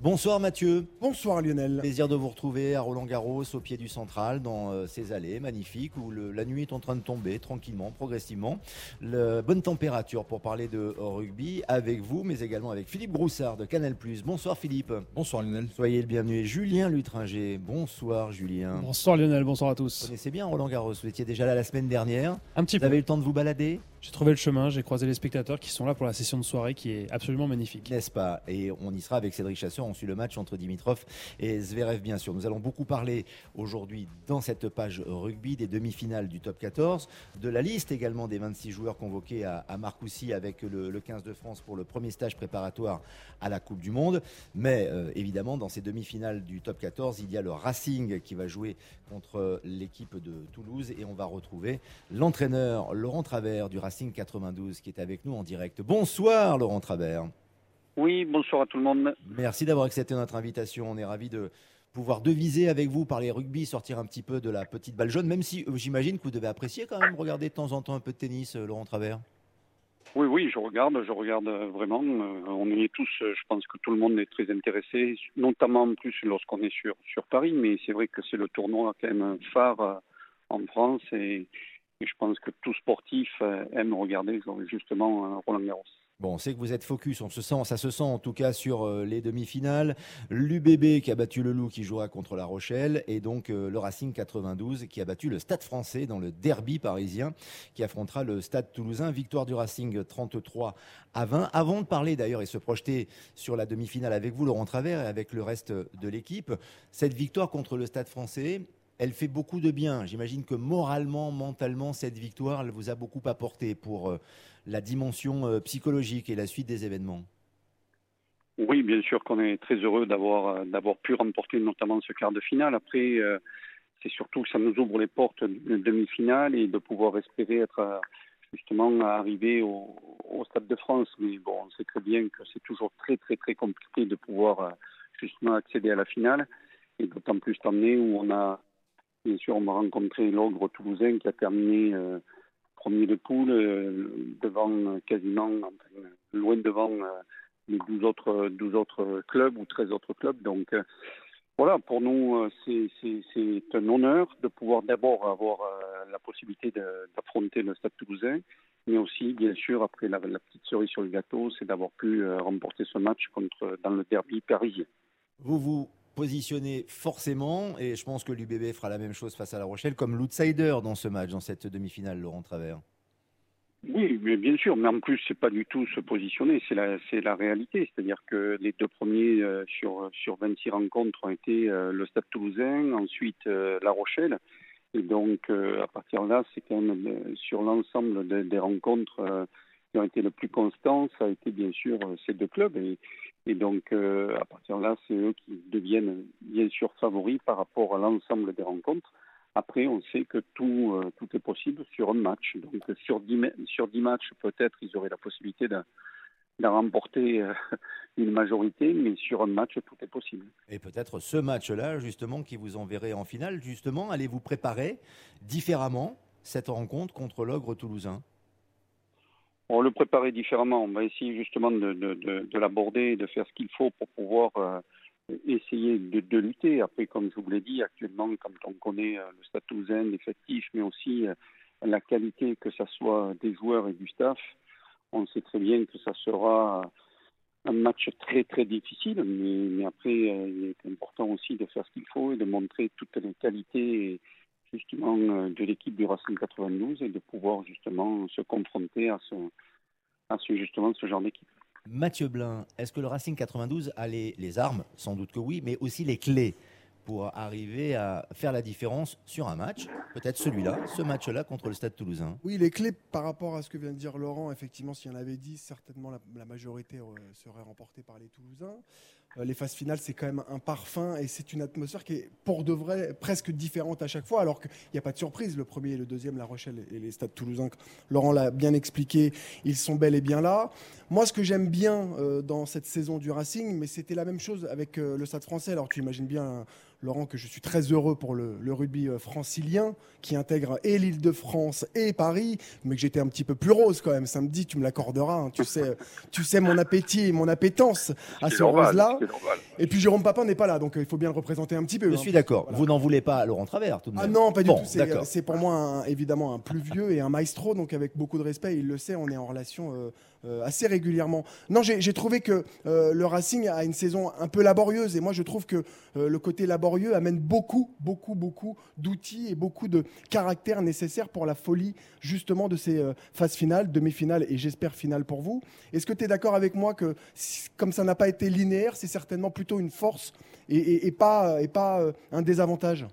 Bonsoir Mathieu. Bonsoir Lionel. Plaisir de vous retrouver à Roland-Garros, au pied du Central, dans ces allées magnifiques où la nuit est en train de tomber tranquillement, progressivement. Bonne température pour parler de rugby avec vous, mais également avec Philippe Broussard de Canal+. Bonsoir Philippe. Bonsoir Lionel. Soyez le bienvenu. Et Julien Lutringer. Bonsoir Julien. Bonsoir Lionel, bonsoir à tous. Vous connaissez bien Roland-Garros, vous étiez déjà là la semaine dernière. Un petit peu. Vous avez eu le temps de vous balader ? J'ai trouvé le chemin, j'ai croisé les spectateurs qui sont là pour la session de soirée qui est absolument magnifique. N'est-ce pas ? Et on y sera avec Cédric Chasseur. On suit le match entre Dimitrov et Zverev, bien sûr. Nous allons beaucoup parler aujourd'hui dans cette page rugby des demi-finales du top 14, de la liste également des 26 joueurs convoqués à Marcoussis avec le 15 de France pour le premier stage préparatoire à la Coupe du Monde. Mais évidemment, dans ces demi-finales du top 14, il y a le Racing qui va jouer contre l'équipe de Toulouse et on va retrouver l'entraîneur Laurent Travers du Racing 92 qui est avec nous en direct. Bonsoir Laurent Travers. Oui, bonsoir à tout le monde. Merci d'avoir accepté notre invitation. On est ravis de pouvoir deviser avec vous, parler rugby, sortir un petit peu de la petite balle jaune, même si j'imagine que vous devez apprécier quand même regarder de temps en temps un peu de tennis, Laurent Travers. Oui, je regarde vraiment. On y est tous, je pense que tout le monde est très intéressé, notamment en plus lorsqu'on est sur Paris, mais c'est vrai que c'est le tournoi quand même phare en France et je pense que tout sportif aime regarder justement Roland-Garros. Bon, on sait que vous êtes focus, ça se sent en tout cas sur les demi-finales. L'UBB qui a battu le Loup qui jouera contre La Rochelle et donc le Racing 92 qui a battu le Stade Français dans le derby parisien qui affrontera le Stade Toulousain. Victoire du Racing 33-20. Avant de parler d'ailleurs et se projeter sur la demi-finale avec vous, Laurent Travers, et avec le reste de l'équipe, cette victoire contre le Stade Français, elle fait beaucoup de bien. J'imagine que moralement, mentalement, cette victoire, elle vous a beaucoup apporté pour la dimension psychologique et la suite des événements. Oui, bien sûr qu'on est très heureux d'avoir pu remporter notamment ce quart de finale. Après, c'est surtout que ça nous ouvre les portes d'une demi-finale et de pouvoir espérer être justement arrivé au Stade de France. Mais bon, on sait très bien que c'est toujours très, très, très compliqué de pouvoir justement accéder à la finale. Et d'autant plus cette année où bien sûr, on va rencontrer l'Ogre toulousain qui a terminé premier de poule, devant quasiment, loin devant les 12 autres clubs ou 13 autres clubs. Donc voilà, pour nous, c'est un honneur de pouvoir d'abord avoir la possibilité d'affronter le Stade toulousain, mais aussi, bien sûr, après la petite cerise sur le gâteau, c'est d'avoir pu remporter ce match dans le derby parisien. Vous positionné forcément, et je pense que l'UBB fera la même chose face à La Rochelle, comme l'outsider dans ce match, dans cette demi-finale, Laurent Travers. Oui, mais bien sûr, mais en plus, c'est pas du tout se positionner, c'est la réalité. C'est-à-dire que les deux premiers sur 26 rencontres ont été le Stade Toulousain, ensuite La Rochelle. Et donc, à partir de là, c'est quand même sur l'ensemble des rencontres qui ont été le plus constants, ça a été bien sûr ces deux clubs. Et donc, à partir de là, c'est eux qui deviennent bien sûr favoris par rapport à l'ensemble des rencontres. Après, on sait que tout est possible sur un match. Donc, sur 10 matchs, peut-être, ils auraient la possibilité de remporter une majorité, mais sur un match, tout est possible. Et peut-être ce match-là, justement, qui vous enverrait en finale, justement, allez-vous préparer différemment cette rencontre contre l'Ogre toulousain ? On va le préparer différemment. On va essayer justement de l'aborder et de faire ce qu'il faut pour pouvoir essayer de lutter. Après, comme je vous l'ai dit, actuellement, quand on connaît le Stade Toulousain, l'effectif, mais aussi la qualité, que ce soit des joueurs et du staff, on sait très bien que ça sera un match très très difficile. Mais après, il est important aussi de faire ce qu'il faut et de montrer toutes les qualités justement de l'équipe du Racing 92 et de pouvoir justement se confronter à ce genre d'équipe. Mathieu Blin, est-ce que le Racing 92 a les armes ? Sans doute que oui, mais aussi les clés pour arriver à faire la différence sur un match, peut-être ce match-là contre le Stade Toulousain. Oui, les clés par rapport à ce que vient de dire Laurent, effectivement, s'il y en avait 10, certainement la majorité serait remportée par les Toulousains. Les phases finales, c'est quand même un parfum et c'est une atmosphère qui est pour de vrai presque différente à chaque fois, alors qu'il n'y a pas de surprise. Le premier et le deuxième, La Rochelle et les Stades Toulousains, Laurent l'a bien expliqué, ils sont bel et bien là. Moi, ce que j'aime bien dans cette saison du Racing, mais c'était la même chose avec le Stade Français. Alors tu imagines bien, Laurent, que je suis très heureux pour le rugby francilien qui intègre et l'Île-de-France et Paris, mais que j'étais un petit peu plus rose quand même. Samedi, tu me l'accorderas. Hein. Tu sais mon appétit et mon appétence à ce rose-là. c'est normal. Et puis Jérôme Papin n'est pas là, donc il faut bien le représenter un petit peu. Je suis d'accord. Voilà. Vous n'en voulez pas à Laurent Travers, tout de même. Ah non, pas du tout. D'accord. C'est pour moi évidemment un plus vieux et un maestro, donc avec beaucoup de respect. Il le sait, on est en relation assez régulièrement. Non, j'ai trouvé que le Racing a une saison un peu laborieuse, et moi je trouve que le côté laborieux amène beaucoup d'outils et beaucoup de caractère nécessaire pour la folie justement de ces phases finales, demi-finales et j'espère finales pour vous. Est-ce que tu es d'accord avec moi que comme ça n'a pas été linéaire, c'est certainement plutôt une force et pas un désavantage?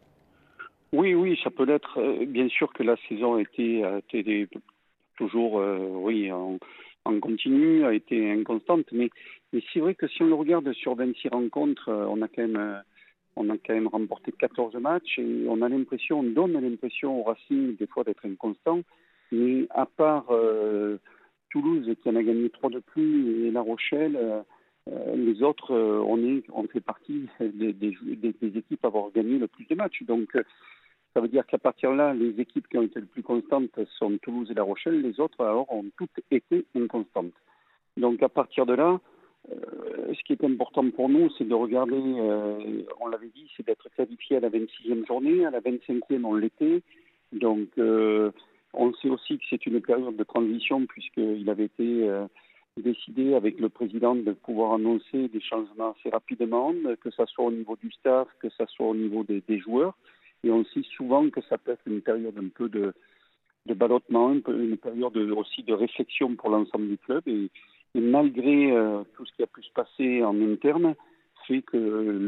Oui, ça peut l'être. Bien sûr que la saison a été toujours, en continu, a été inconstante, mais c'est vrai que si on le regarde sur 26 rencontres, on a quand même remporté 14 matchs et on donne l'impression au Racing des fois d'être inconstant, mais à part Toulouse qui en a gagné 3 de plus et La Rochelle, les autres, on fait partie des équipes à avoir gagné le plus de matchs. Donc, ça veut dire qu'à partir de là, les équipes qui ont été les plus constantes sont Toulouse et La Rochelle. Les autres, alors, ont toutes été inconstantes. Donc, à partir de là, ce qui est important pour nous, c'est de regarder, on l'avait dit, c'est d'être qualifié à la 26e journée. À la 25e, on l'était. Donc, on sait aussi que c'est une période de transition puisqu'il avait été décidé avec le président de pouvoir annoncer des changements assez rapidement, que ce soit au niveau du staff, que ce soit au niveau des joueurs. Et on sait souvent que ça peut être une période un peu de ballottement, une période aussi de réflexion pour l'ensemble du club. Et malgré tout ce qui a pu se passer en interne, fait que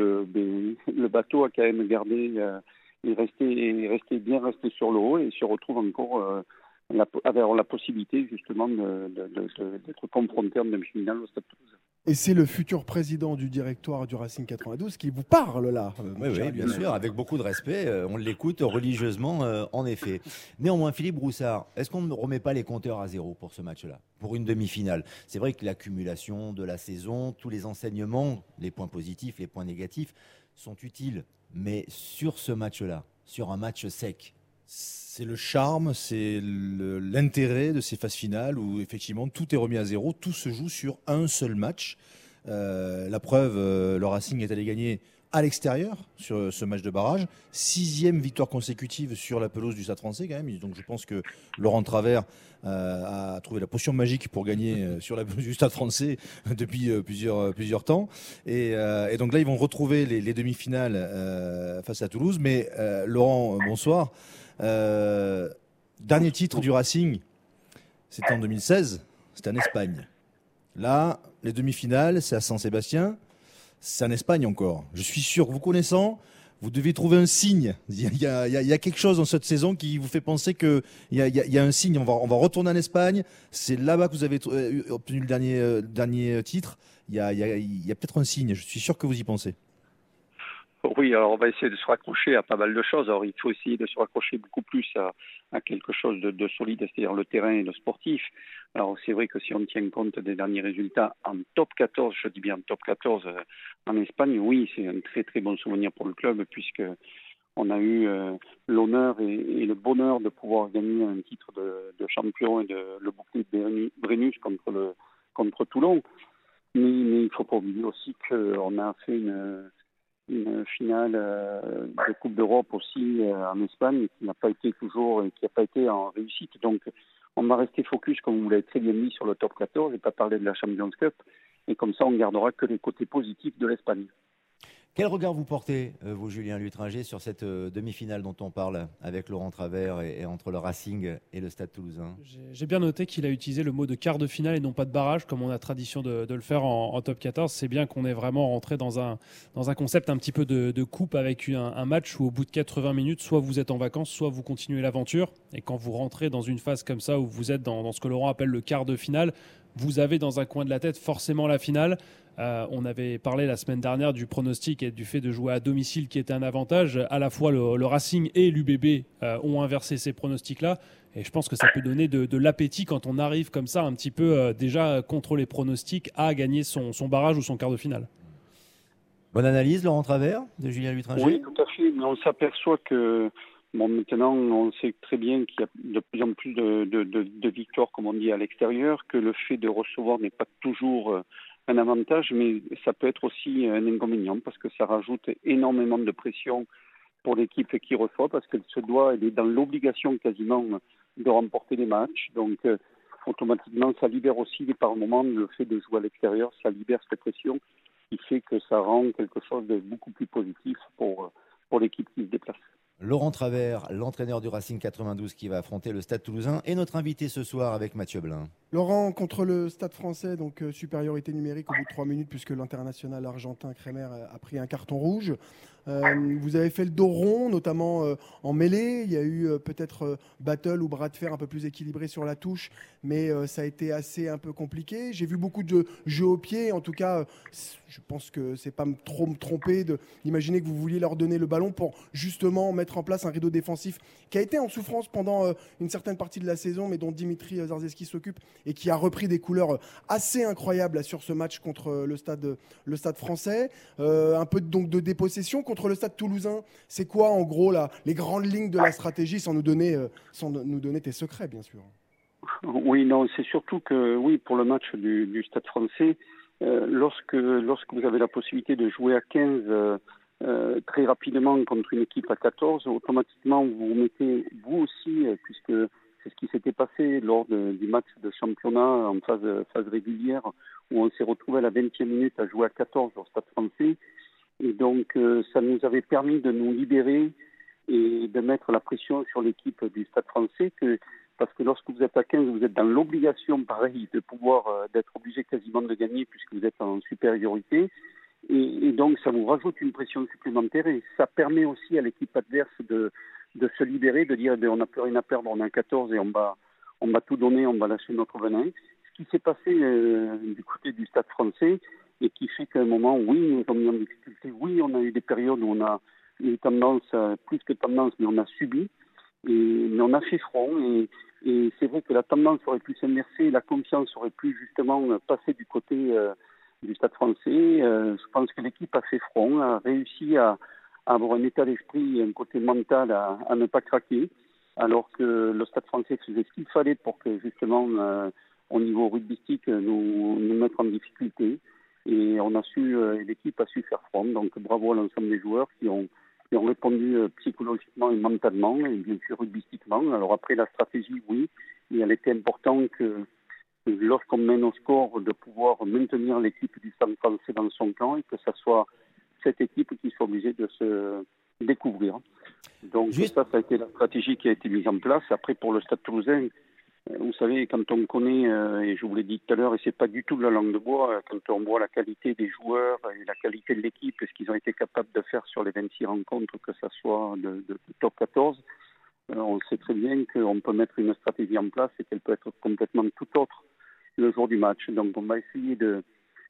le bateau a quand même gardé est resté sur le haut et se retrouve encore avoir la possibilité justement d'être confronté en demi-finale au Stade Toulousain. Et c'est le futur président du directoire du Racing 92 qui vous parle là. Oui, bien sûr, avec beaucoup de respect. On l'écoute religieusement, en effet. Néanmoins, Philippe Broussard, est-ce qu'on ne remet pas les compteurs à zéro pour ce match-là, pour une demi-finale? C'est vrai que l'accumulation de la saison, tous les enseignements, les points positifs, les points négatifs, sont utiles. Mais sur ce match-là, sur un match sec, c'est le charme, c'est l'intérêt de ces phases finales où effectivement tout est remis à zéro, tout se joue sur un seul match. La preuve, le Racing est allé gagner à l'extérieur sur ce match de barrage, 6e victoire consécutive sur la pelouse du Stade Français quand même. Donc je pense que Laurent Travers a trouvé la potion magique pour gagner sur la pelouse du Stade Français depuis plusieurs temps. Et donc là ils vont retrouver les demi-finales face à Toulouse. Mais Laurent, bonsoir. Dernier titre du Racing, c'était en 2016, c'était en Espagne. Là, les demi-finales, c'est à Saint-Sébastien, c'est en Espagne encore. Je suis sûr, vous connaissant, vous devez trouver un signe. Il y a quelque chose dans cette saison qui vous fait penser qu'il y a un signe. On va retourner en Espagne, c'est là-bas que vous avez obtenu le dernier titre. Il y a peut-être un signe, je suis sûr que vous y pensez. Oui, alors on va essayer de se raccrocher à pas mal de choses. Alors il faut essayer de se raccrocher beaucoup plus à quelque chose de solide, c'est-à-dire le terrain et le sportif. Alors c'est vrai que si on tient compte des derniers résultats en top 14, je dis bien top 14 en Espagne, oui, c'est un très très bon souvenir pour le club puisque on a eu l'honneur et le bonheur de pouvoir gagner un titre de champion et le bouclier de Brennus contre Toulon. Mais il ne faut pas oublier aussi qu'on a fait une finale de Coupe d'Europe aussi en Espagne qui n'a pas été en réussite. Donc on va rester focus, comme vous l'avez très bien dit, sur le top 14 et pas parler de la Champions Cup. Et comme ça, on gardera que les côtés positifs de l'Espagne. Quel regard vous portez, vous, Julien Lutringer, sur cette demi-finale dont on parle avec Laurent Travers et entre le Racing et le Stade Toulousain? J'ai bien noté qu'il a utilisé le mot de quart de finale et non pas de barrage, comme on a tradition de le faire en top 14. C'est bien qu'on est vraiment rentré dans un concept un petit peu de coupe avec un match où au bout de 80 minutes, soit vous êtes en vacances, soit vous continuez l'aventure. Et quand vous rentrez dans une phase comme ça où vous êtes dans ce que Laurent appelle le quart de finale, vous avez dans un coin de la tête forcément la finale. On avait parlé la semaine dernière du pronostic et du fait de jouer à domicile qui était un avantage. À la fois le Racing et l'UBB ont inversé ces pronostics-là. Et je pense que ça peut donner de l'appétit quand on arrive comme ça un petit peu déjà contre les pronostics à gagner son barrage ou son quart de finale. Bonne analyse, Laurent Travers, de Julien Lutringer. Oui, tout à fait. Mais on s'aperçoit que maintenant, on sait très bien qu'il y a de plus en plus de victoires, comme on dit, à l'extérieur, que le fait de recevoir n'est pas toujours un avantage, mais ça peut être aussi un inconvénient parce que ça rajoute énormément de pression pour l'équipe qui reçoit parce elle est dans l'obligation quasiment de remporter les matchs. Donc, automatiquement, ça libère aussi par moment le fait de jouer à l'extérieur, ça libère cette pression qui fait que ça rend quelque chose de beaucoup plus positif pour l'équipe qui se déplace. Laurent Travers, l'entraîneur du Racing 92 qui va affronter le Stade Toulousain, est notre invité ce soir avec Mathieu Blin. Laurent, contre le Stade Français, donc supériorité numérique au bout de 3 minutes puisque l'international argentin Kremer a pris un carton rouge. Vous avez fait le dos rond, notamment en mêlée. Il y a eu peut-être battle ou bras de fer un peu plus équilibré sur la touche, mais ça a été assez un peu compliqué. J'ai vu beaucoup de jeux au pied. En tout cas, je pense que c'est pas trop me tromper d'imaginer que vous vouliez leur donner le ballon pour justement mettre en place un rideau défensif qui a été en souffrance pendant une certaine partie de la saison, mais dont Dimitri Zarzeski s'occupe et qui a repris des couleurs assez incroyables là, sur ce match contre le Stade Français. Un peu donc de dépossession contre le Stade Toulousain. C'est quoi en gros les grandes lignes de la stratégie sans nous donner tes secrets bien sûr? Oui, non, c'est surtout que oui, pour le match du Stade Français, lorsque vous avez la possibilité de jouer à 15 très rapidement contre une équipe à 14, automatiquement vous vous mettez vous aussi, puisque c'est ce qui s'était passé lors du match de championnat en phase régulière, où on s'est retrouvé à la 20e minute à jouer à 14 au Stade Français. Et donc, ça nous avait permis de nous libérer et de mettre la pression sur l'équipe du Stade Français, parce que lorsque vous êtes à 15, vous êtes dans l'obligation, pareil, de pouvoir d'être obligé quasiment de gagner puisque vous êtes en supériorité. Et donc, ça vous rajoute une pression supplémentaire et ça permet aussi à l'équipe adverse de se libérer, de dire on n'a plus rien à perdre, on est à 14 et on va tout donner, on va lâcher notre venin. Ce qui s'est passé du côté du Stade Français et qui fait qu'à un moment, oui, nous sommes mis en difficulté, oui, on a eu des périodes où on a eu tendance, plus que tendance, mais on a subi, mais on a fait front et c'est vrai que la tendance aurait pu s'inverser, la confiance aurait pu justement passer du côté du Stade Français. Je pense que l'équipe a fait front, a réussi à avoir un état d'esprit et un côté mental à ne pas craquer, alors que le Stade Français faisait ce qu'il fallait pour que justement au niveau rugbystique nous mettre en difficulté. Et l'équipe a su faire front. Donc bravo à l'ensemble des joueurs qui ont répondu psychologiquement et mentalement et bien sûr rugbystiquement. Alors après la stratégie, oui, et elle était importante que lorsqu'on mène au score de pouvoir maintenir l'équipe du Stade Français dans son camp et que ça soit cette équipe qui soit obligée de se découvrir. Donc ça a été la stratégie qui a été mise en place. Après pour le Stade Toulousain, vous savez, quand on connaît, et je vous l'ai dit tout à l'heure, et c'est pas du tout de la langue de bois, quand on voit la qualité des joueurs et la qualité de l'équipe et ce qu'ils ont été capables de faire sur les 26 rencontres, que ce soit de top 14, on sait très bien qu'on peut mettre une stratégie en place et qu'elle peut être complètement tout autre le jour du match. Donc on va essayer de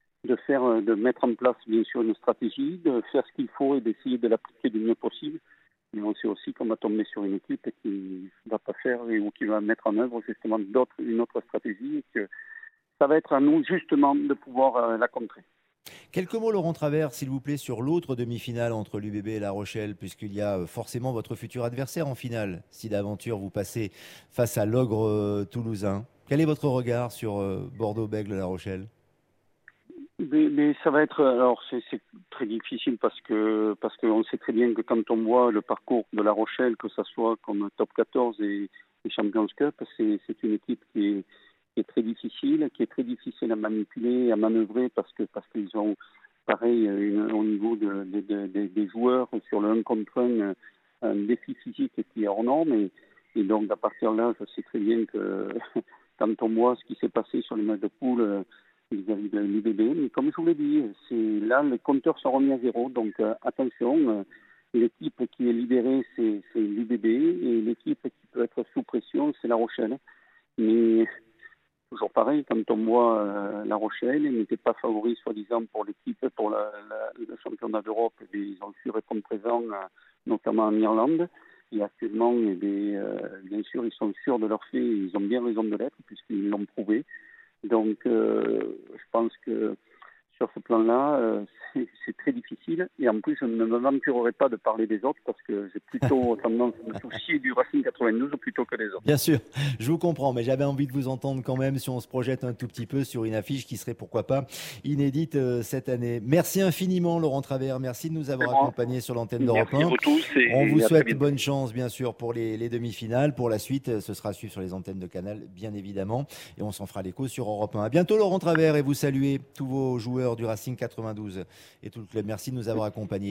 mettre en place bien sûr une stratégie, de faire ce qu'il faut et d'essayer de l'appliquer du mieux possible. Mais on sait aussi qu'on va tomber sur une équipe qui ne va pas faire ou qui va mettre en œuvre justement une autre stratégie et que ça va être à nous justement de pouvoir la contrer. Quelques mots, Laurent Travers, s'il vous plaît, sur l'autre demi-finale entre l'UBB et La Rochelle, puisqu'il y a forcément votre futur adversaire en finale, si d'aventure vous passez face à l'ogre toulousain. Quel est votre regard sur Bordeaux-Bègles-La Rochelle ? Mais ça va être, alors c'est très difficile parce qu'on sait très bien que quand on voit le parcours de La Rochelle, que ça soit comme top 14 et Champions Cup, c'est une équipe qui est très difficile, qui est très difficile à manipuler, à manœuvrer parce qu'ils ont pareil au niveau des joueurs sur le 1 contre 1 défi physique qui est hors norme et donc à partir de là, je sais très bien que quand on voit ce qui s'est passé sur les matchs de poule vis-à-vis de l'UBB, mais comme je vous l'ai dit, là les compteurs sont remis à zéro, donc attention, l'équipe qui est libérée c'est l'UBB et l'équipe qui peut être sous pression c'est La Rochelle. Mais toujours pareil, quand on voit La Rochelle, ils n'étaient pas favoris soi-disant pour l'équipe, pour le championnat d'Europe, et ils ont su répondre présent, notamment en Irlande. Et actuellement, bien sûr, ils sont sûrs de leur fait, ils ont bien raison de l'être, puisqu'ils l'ont prouvé. Donc, je pense que sur ce plan-là, c'est très difficile difficile. Et en plus, je ne m'aventurerai pas de parler des autres parce que j'ai plutôt tendance à me soucier du Racing 92 plutôt que des autres. Bien sûr, je vous comprends, mais j'avais envie de vous entendre quand même si on se projette un tout petit peu sur une affiche qui serait pourquoi pas inédite cette année. Merci infiniment Laurent Travers, merci de nous avoir accompagnés sur l'antenne d'Europe 1. Merci à vous tous. On vous souhaite bonne chance bien sûr pour les demi-finales. Pour la suite, ce sera à suivre sur les antennes de Canal, bien évidemment. Et on s'en fera l'écho sur Europe 1. À bientôt Laurent Travers et vous saluez tous vos joueurs du Racing 92 et tout le club. Merci de nous avoir accompagnés.